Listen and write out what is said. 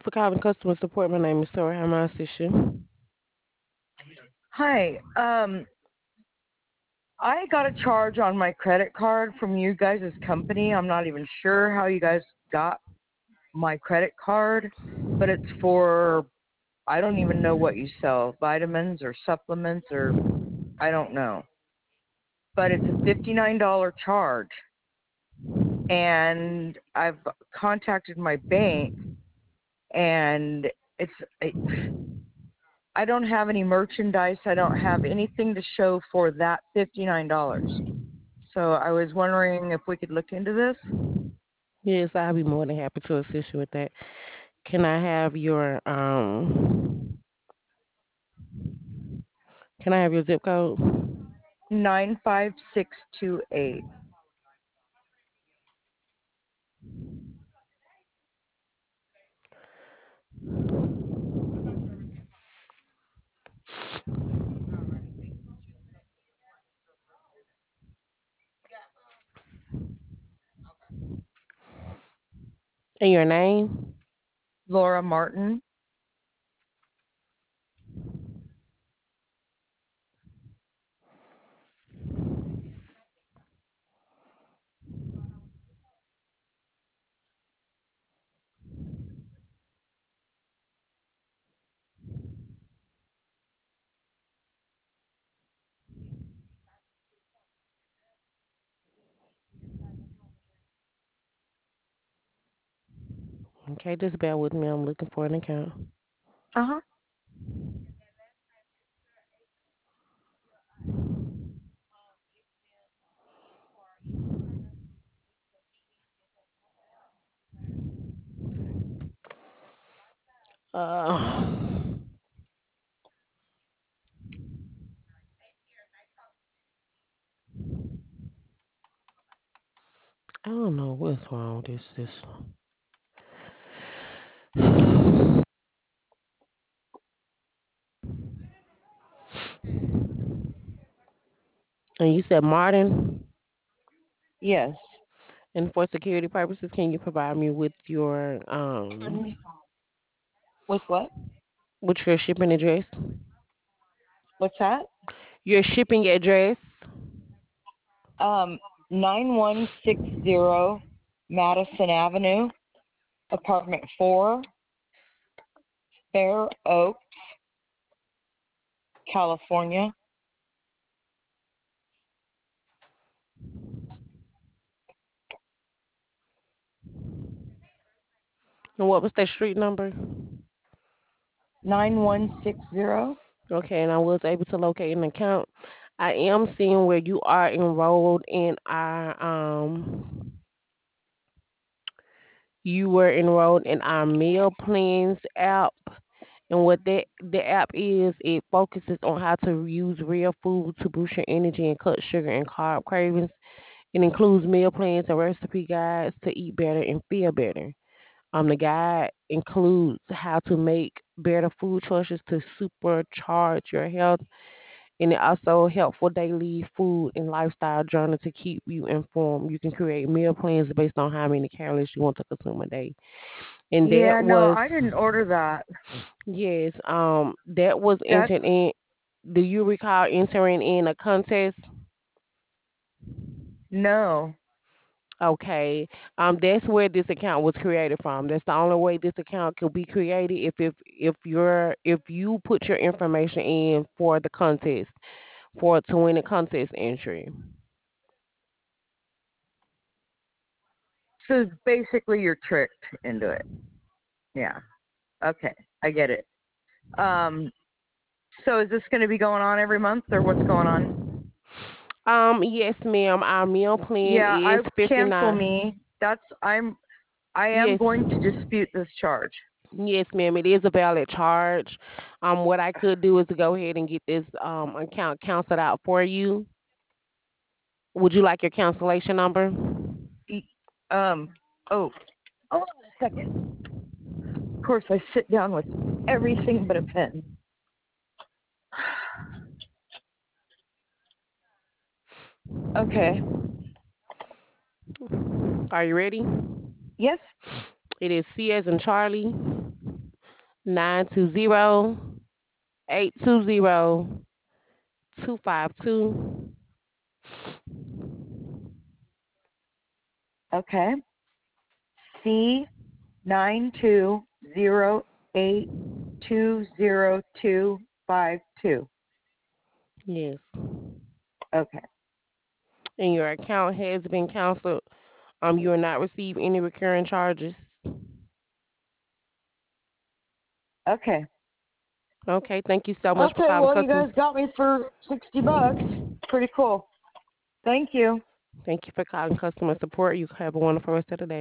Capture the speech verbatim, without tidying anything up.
you for calling customer support. My name is Sarah. How may I assist you? Hi. Um, I got a charge on my credit card from you guys' company. I'm not even sure how you guys got my credit card, but it's for, I don't even know what you sell, vitamins or supplements or I don't know. But it's a fifty-nine dollars charge. And I've contacted my bank and it's, it, I don't have any merchandise. I don't have anything to show for that fifty-nine dollars. So I was wondering if we could look into this. Yes, I'll be more than happy to assist you with that. Can I have your um? Can I have your zip code? nine five six two eight. And your name? Laura Martin. Okay, just bear with me. I'm looking for an account. Uh huh. Uh, I don't know what's wrong with this system. And you said Martin. Yes. And for security purposes, can you provide me with your Pardon um me. With what? with your shipping address? What's that? Your shipping address. Um, nine one six zero Madison Avenue, apartment four, Fair Oak, California. And what was that street number? Nine one six zero. Okay, and I was able to locate an account. I am seeing where you are enrolled in our um you were enrolled in our meal plans app. And what that the app is, it focuses on how to use real food to boost your energy and cut sugar and carb cravings. It includes meal plans and recipe guides to eat better and feel better. Um, the guide includes how to make better food choices to supercharge your health, and it also helpful daily food and lifestyle journal to keep you informed. You can create meal plans based on how many calories you want to consume a day, and that Yeah, no, was I didn't order that. yes, um, that was That's entered in. Do you recall entering in a contest? no. Okay, um, that's where this account was created from. That's the only way this account could be created if if if you're if you put your information in for the contest for to win a contest entry. So basically, you're tricked into it. Yeah. Okay, I get it. Um, so is this going to be going on every month, or what's going on? Um, yes, ma'am. Our meal plan Yeah, I is fifty cancel nine. me. That's I'm I am Yes, going to dispute this charge. yes, ma'am. It is a valid charge. Um, what I could do is to go ahead and get this um account canceled out for you. Would you like your cancellation number? E- Um. Oh, hold on a second. Of course, I sit down with everything but a pen. Okay. Are you ready? Yes. It is C as in Charlie, nine two zero, eight two zero, two five two. Okay. C nine two zero eight two zero two five two. Yes. Okay. And your account has been canceled. Um, you will not receive any recurring charges. Okay. Okay, thank you so much for Okay, calling well, you customer. guys got me for sixty bucks. Pretty cool. Thank you. Thank you for calling customer support. You have a wonderful rest of the day.